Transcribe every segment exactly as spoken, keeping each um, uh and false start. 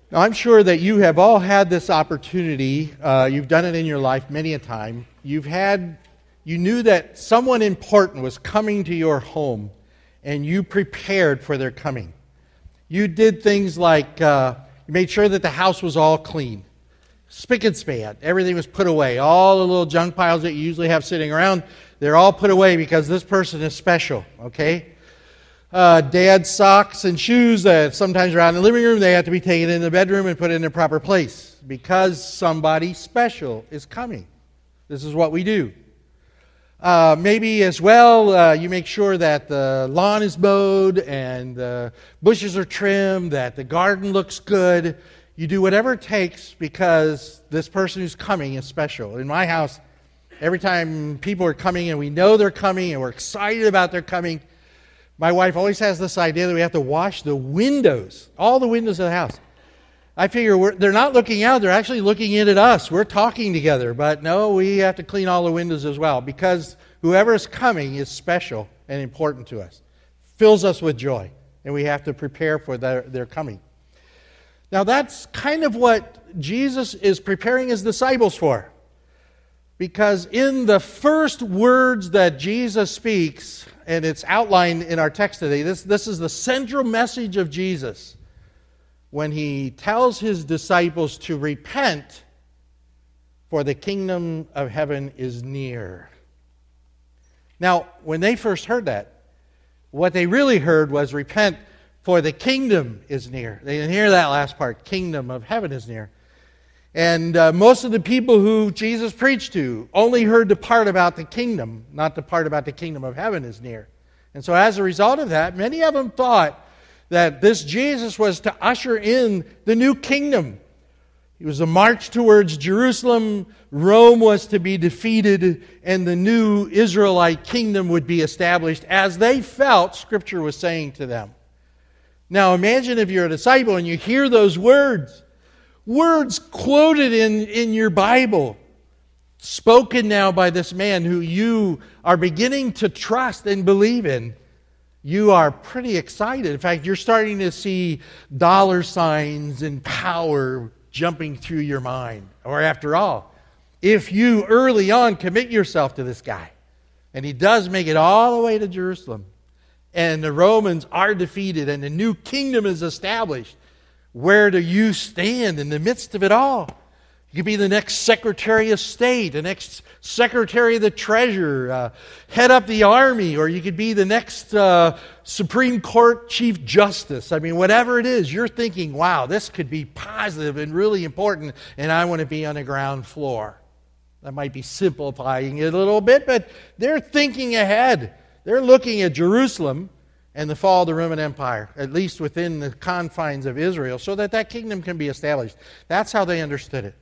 Now, I'm sure that you have all had this opportunity. Uh, you've done it in your life many a time. You've had, you knew that someone important was coming to your home, and you prepared for their coming. You did things like uh, you made sure that the house was all clean, spick and span. Everything was put away. All the little junk piles that you usually have sitting around, they're all put away because this person is special. Okay. Uh, dad's socks and shoes that sometimes are out in the living room, they have to be taken in the bedroom and put in their proper place because somebody special is coming. This is what we do. Uh, maybe as well, uh, you make sure that the lawn is mowed and the bushes are trimmed, that the garden looks good. You do whatever it takes because this person who's coming is special. In my house, every time people are coming and we know they're coming and we're excited about their coming, my wife always has this idea that we have to wash the windows, all the windows of the house. I figure we're, they're not looking out, they're actually looking in at us. We're talking together, but no, we have to clean all the windows as well because whoever is coming is special and important to us, fills us with joy, and we have to prepare for their, their coming. Now that's kind of what Jesus is preparing his disciples for. Because in the first words that Jesus speaks, and it's outlined in our text today, this, this is the central message of Jesus. When he tells his disciples to repent, for the kingdom of heaven is near. Now, when they first heard that, what they really heard was repent, for the kingdom is near. They didn't hear that last part, kingdom of heaven is near. And uh, most of the people who Jesus preached to only heard the part about the kingdom, not the part about the kingdom of heaven is near. And so as a result of that, many of them thought that this Jesus was to usher in the new kingdom. It was a march towards Jerusalem. Rome was to be defeated, and the new Israelite kingdom would be established as they felt Scripture was saying to them. Now imagine if you're a disciple and you hear those words. Words quoted in, in your Bible, spoken now by this man who you are beginning to trust and believe in. You are pretty excited. In fact, you're starting to see dollar signs and power jumping through your mind. Or after all, if you early on commit yourself to this guy, and he does make it all the way to Jerusalem, and the Romans are defeated and the new kingdom is established, where do you stand in the midst of it all? You could be the next Secretary of State, the next Secretary of the Treasury, uh, head up the army, or you could be the next uh, Supreme Court Chief Justice. I mean, whatever it is, you're thinking, wow, this could be positive and really important, and I want to be on the ground floor. That might be simplifying it a little bit, but they're thinking ahead. They're looking at Jerusalem and the fall of the Roman Empire, at least within the confines of Israel, so that that kingdom can be established. That's how they understood it.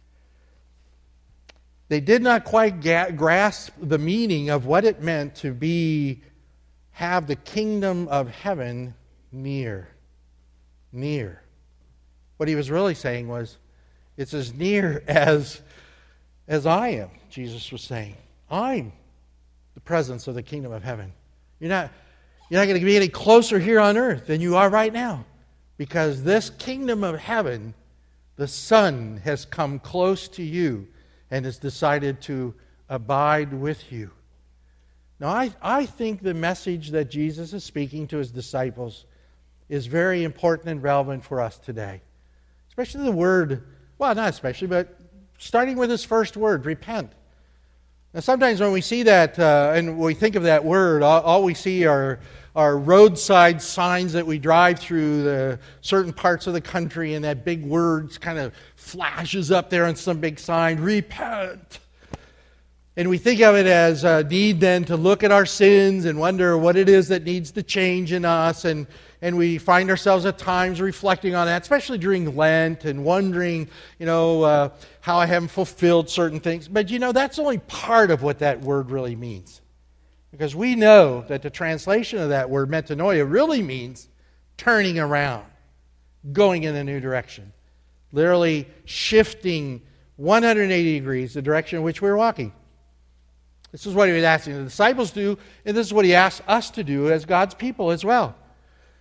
They did not quite ga- grasp the meaning of what it meant to be, have the kingdom of heaven near. Near. What he was really saying was, it's as near as, as I am, Jesus was saying. I'm the presence of the kingdom of heaven. You're not... You're not going to be any closer here on earth than you are right now. Because this kingdom of heaven, the Son has come close to you and has decided to abide with you. Now, I, I think the message that Jesus is speaking to his disciples is very important and relevant for us today. Especially the word, well, not especially, but starting with his first word, repent. Now, sometimes when we see that uh, and we think of that word, all, all we see are, are roadside signs that we drive through the certain parts of the country, and that big word kind of flashes up there on some big sign, repent. And we think of it as a need then to look at our sins and wonder what it is that needs to change in us. And, and we find ourselves at times reflecting on that, especially during Lent, and wondering, you know, uh, how I haven't fulfilled certain things. But, you know, that's only part of what that word really means. Because we know that the translation of that word, metanoia, really means turning around, going in a new direction. Literally shifting one hundred eighty degrees the direction in which we're walking. This is what he was asking the disciples to do, and this is what he asks us to do as God's people as well.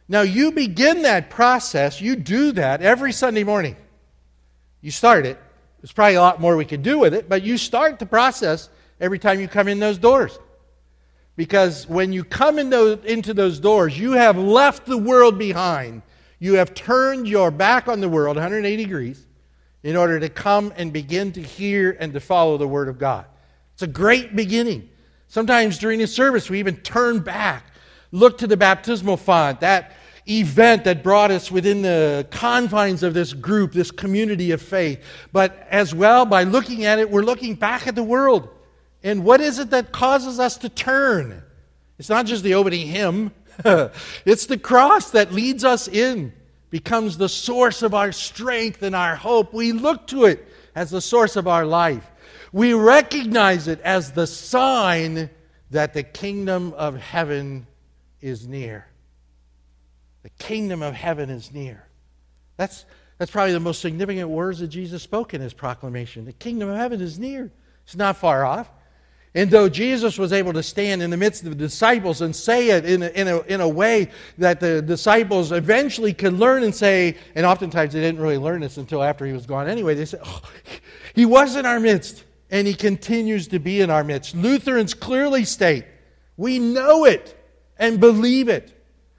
Now, you begin that process, you do that every Sunday morning. You start it. There's probably a lot more we could do with it, but you start the process every time you come in those doors. Because when you come in those, into those doors, you have left the world behind. You have turned your back on the world one hundred eighty degrees in order to come and begin to hear and to follow the Word of God. It's a great beginning. Sometimes during the service, we even turn back, look to the baptismal font, that event that brought us within the confines of this group, this community of faith. But as well, by looking at it, we're looking back at the world. And what is it that causes us to turn? It's not just the opening hymn. It's the cross that leads us in, becomes the source of our strength and our hope. We look to it as the source of our life. We recognize it as the sign that the kingdom of heaven is near. The kingdom of heaven is near. That's, that's probably the most significant words that Jesus spoke in his proclamation. The kingdom of heaven is near. It's not far off. And though Jesus was able to stand in the midst of the disciples and say it in a, in a, in a way that the disciples eventually could learn and say, and oftentimes they didn't really learn this until after he was gone anyway, they said, oh, he was in our midst and he continues to be in our midst. Lutherans clearly state, we know it and believe it,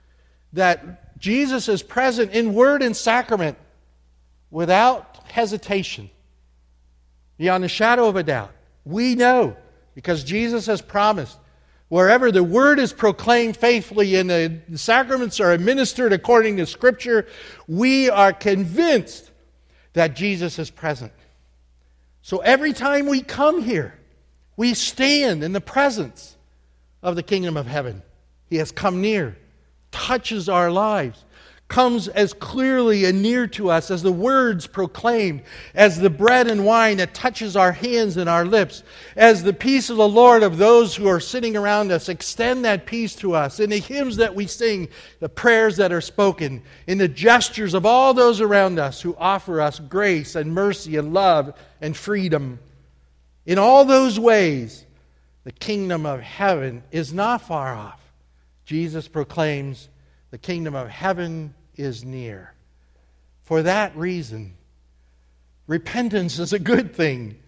that Jesus is present in word and sacrament without hesitation, beyond a shadow of a doubt. We know, because Jesus has promised, wherever the word is proclaimed faithfully and the sacraments are administered according to Scripture, we are convinced that Jesus is present. So every time we come here, we stand in the presence of the kingdom of heaven. He has come near, touches our lives, comes as clearly and near to us as the words proclaimed, as the bread and wine that touches our hands and our lips, as the peace of the Lord of those who are sitting around us extend that peace to us, in the hymns that we sing, the prayers that are spoken, in the gestures of all those around us who offer us grace and mercy and love and freedom. In all those ways, the kingdom of heaven is not far off. Jesus proclaims, the kingdom of heaven is near. For that reason, repentance is a good thing,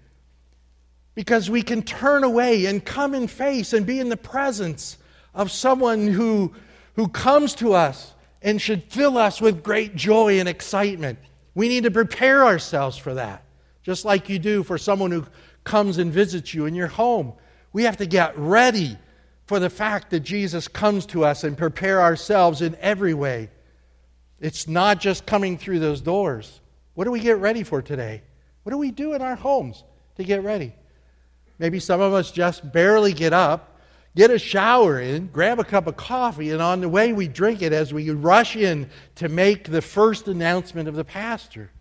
because we can turn away and come in face and be in the presence of someone who, who comes to us and should fill us with great joy and excitement. We need to prepare ourselves for that, just like you do for someone who comes and visits you in your home. We have to get ready for the fact that Jesus comes to us and prepare ourselves in every way. It's not just coming through those doors. What do we get ready for today? What do we do in our homes to get ready? Maybe some of us just barely get up, get a shower in, grab a cup of coffee, and on the way we drink it as we rush in to make the first announcement of the pastor.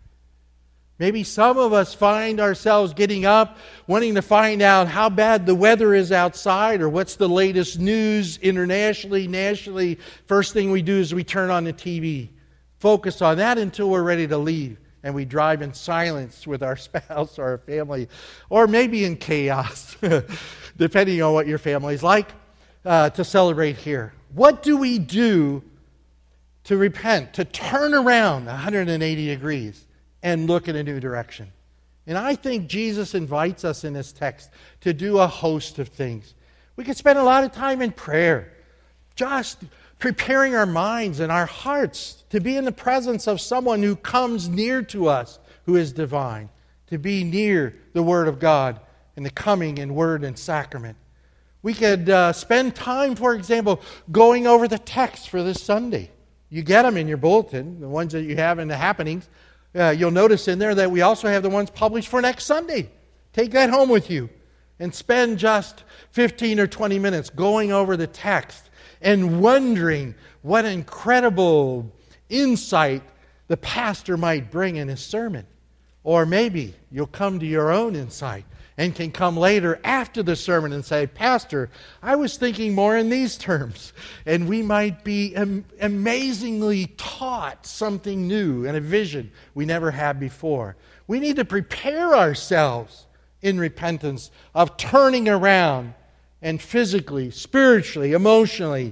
Maybe some of us find ourselves getting up, wanting to find out how bad the weather is outside or what's the latest news internationally, nationally. First thing we do is we turn on the T V. Focus on that until we're ready to leave. And we drive in silence with our spouse or our family, or maybe in chaos, depending on what your family's like, uh, to celebrate here. What do we do to repent, to turn around one hundred eighty degrees? And look in a new direction. And I think Jesus invites us in this text to do a host of things. We could spend a lot of time in prayer, just preparing our minds and our hearts to be in the presence of someone who comes near to us, who is divine, to be near the Word of God and the coming in Word and Sacrament. We could uh, spend time, for example, going over the text for this Sunday. You get them in your bulletin, the ones that you have in the happenings. Uh, you'll notice in there that we also have the ones published for next Sunday. Take that home with you and spend just fifteen or twenty minutes going over the text and wondering what incredible insight the pastor might bring in his sermon. Or maybe you'll come to your own insight and can come later after the sermon and say, Pastor, I was thinking more in these terms. And we might be am- amazingly taught something new and a vision we never had before. We need to prepare ourselves in repentance of turning around and physically, spiritually, emotionally,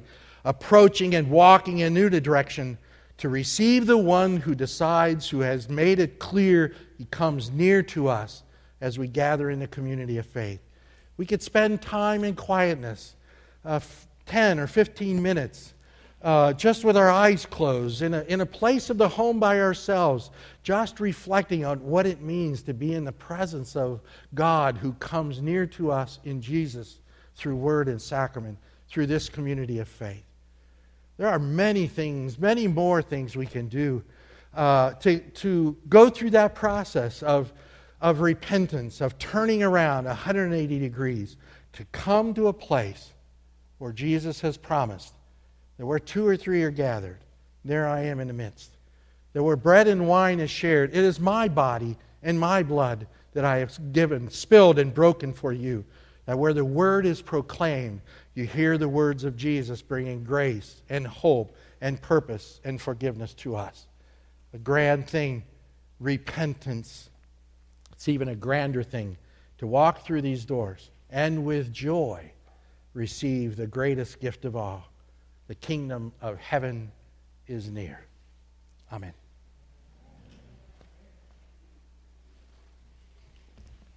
approaching and walking in a new direction to receive the one who decides, who has made it clear he comes near to us as we gather in the community of faith. We could spend time in quietness, uh, ten or fifteen minutes, uh, just with our eyes closed, in a, in a place of the home by ourselves, just reflecting on what it means to be in the presence of God who comes near to us in Jesus through word and sacrament, through this community of faith. There are many things, many more things we can do uh, to, to go through that process of, of repentance, of turning around one hundred eighty degrees, to come to a place where Jesus has promised that where two or three are gathered, there I am in the midst. That where bread and wine is shared, it is my body and my blood that I have given, spilled and broken for you. That where the word is proclaimed, you hear the words of Jesus bringing grace and hope and purpose and forgiveness to us. A grand thing, repentance. It's even a grander thing to walk through these doors and with joy receive the greatest gift of all. The kingdom of heaven is near. Amen.